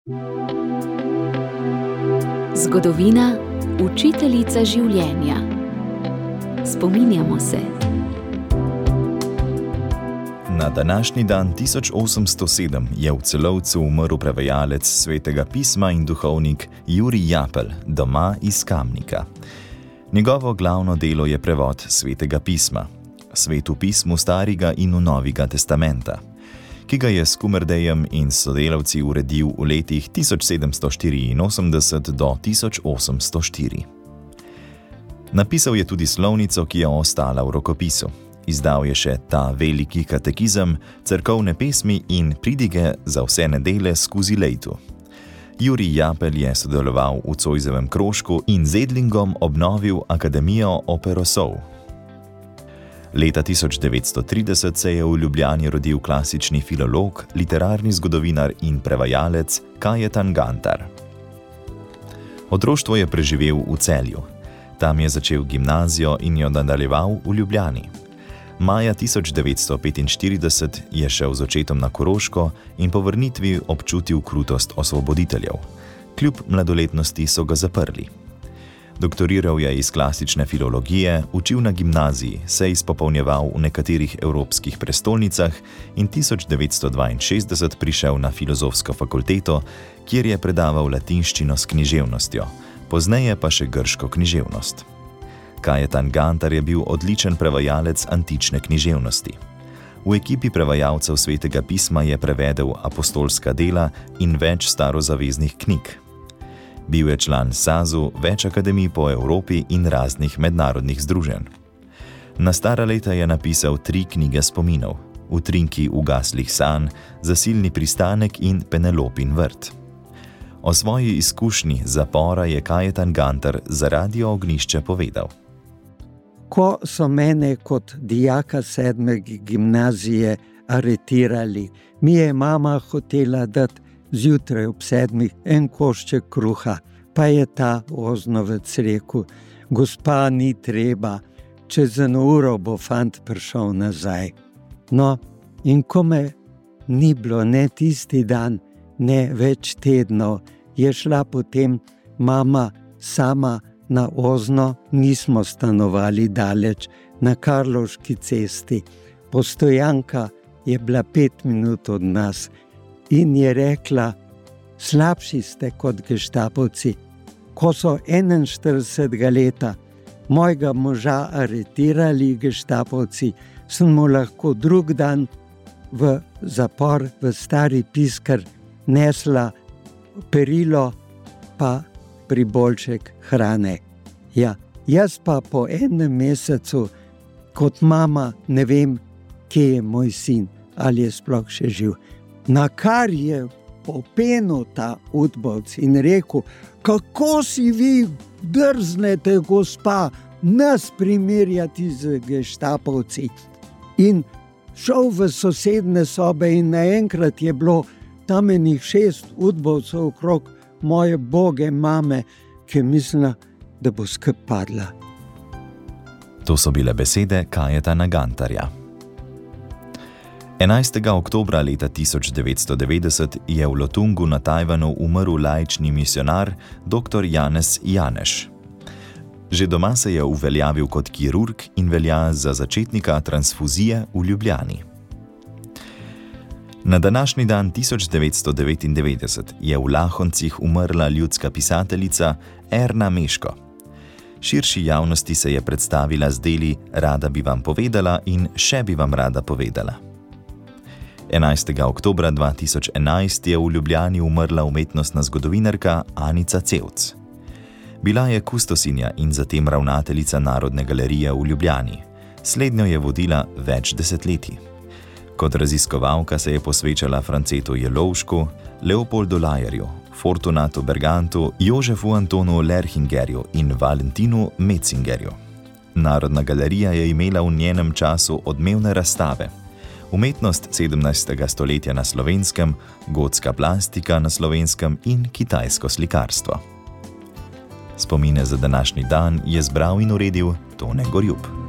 Zgodovina, učiteljica življenja. Spominjamo se. Na današnji dan 1807 je v Celovcu umrl prevajalec Svetega pisma in duhovnik Jurij Japelj, doma iz Kamnika. Njegovo glavno delo je prevod Svetega pisma, Svetu pismu Starega in Novega testamenta, ki ga je s Kumerdejem in sodelavci uredil v letih 1784 do 1804. Napisal je tudi slovnico, ki je ostala v rokopisu. Izdal je še Ta veliki katekizem, cerkovne pesmi in pridige za vse nedele skozi lejtu. Jurij Japelj je sodeloval v Zoisovem krožku in z Edlingom obnovil Akademijo Operosov. Leta 1930 se je v Ljubljani rodil klasični filolog, literarni zgodovinar in prevajalec Kajetan Gantar. Otroštvo je preživel v Celju. Tam je začel gimnazijo in jo nadaljeval v Ljubljani. Maja 1945 je šel z očetom na Koroško in po vrnitvi občutil krutost osvoboditeljev. Kljub mladoletnosti so ga zaprli. Doktoriral je iz klasične filologije, učil na gimnaziji, se izpopolnjeval v nekaterih evropskih prestolnicah in 1962 prišel na filozofsko fakulteto, kjer je predaval latinščino s književnostjo, pozneje pa še grško književnost. Kajetan Gantar je bil odličen prevajalec antične književnosti. V ekipi prevajalcev Svetega pisma je prevedel apostolska dela in več starozaveznih knjig. Bil je član SAZU, več akademij po Evropi in raznih mednarodnih združenj. Na stara leta je napisal 3 knjige spominov: Utrinki ugaslih sanj, Zasilni pristanek in Penelopin vrt. O svoji izkušnji zapora je Kajetan Gantar za Radio Ognjišče povedal. Ko so mene kot dijaka 7. gimnazije aretirali, mi je mama hotela dati zjutraj ob 7 en košček kruha, pa je ta oznovec rekel: gospa, ni treba, čez 1 uro bo fant prišel nazaj. No, in ko me ni bilo ne tisti dan, ne več tednov, je šla potem mama sama na Ozno, nismo stanovali daleč, na Karlovški cesti. Postojanka je bila 5 minut od nas in je rekla: slabši ste kot geštapovci. Ko so 41. leta mojega moža aretirali geštapovci, sem mu lahko drug dan v zapor, v Stari Piskar, nesla perilo pa priboljšek hrane. Ja, jaz pa po 1 mesecu kot mama ne vem, kje je moj sin, ali je sploh še živ. Na kar je popenil ta udbovc in rekel: kako si vi drznete, gospa, nas primerjati z geštapovci? In šel v sosedne sobe in naenkrat je bilo tam enih 6 udbovcev okrog moje boge mame, ki je mislila, da bo skrb padla. To so bile besede Kajetana Gantarja. 11. oktobra leta 1990 je v Lotungu na Tajvanu umrl laični misionar dr. Janez Janeš. Že doma se je uveljavil kot kirurg in velja za začetnika transfuzije v Ljubljani. Na današnji dan 1999 je v Lahoncih umrla ljudska pisateljica Erna Meško. Širši javnosti se je predstavila z deli Rada bi vam povedala in Še bi vam rada povedala. 11. oktobra 2011 je v Ljubljani umrla umetnostna zgodovinarka Anica Cevc. Bila je kustosinja in zatem ravnateljica Narodne galerije v Ljubljani. Slednjo je vodila več desetletij. Kot raziskovalka se je posvečala Francetu Jelovšku, Leopoldu Lajerju, Fortunatu Bergantu, Jožefu Antonu Lerchingerju in Valentinu Metzingerju. Narodna galerija je imela v njenem času odmevne razstave: umetnost 17. stoletja na Slovenskem, gotska plastika na Slovenskem in kitajsko slikarstvo. Spomine za današnji dan je zbral in uredil Tone Gorjup.